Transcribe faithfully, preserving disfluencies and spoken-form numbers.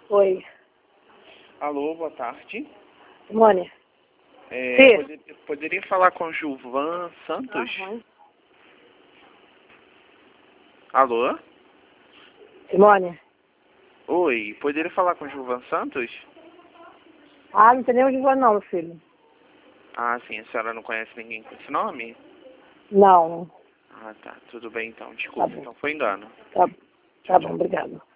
Oi. Alô, boa tarde. Simone. É, poder, poderia falar com Gilvan Santos? Uhum. Alô? Simone. Oi, poderia falar com Gilvan Santos? Ah, não tem nenhum Gilvan não, meu filho. Ah, sim, a senhora não conhece ninguém com esse nome? Não. Ah, tá, tudo bem então, desculpa, Tá bom. então foi engano. Tá, Tchau, tá tchau. bom, obrigado.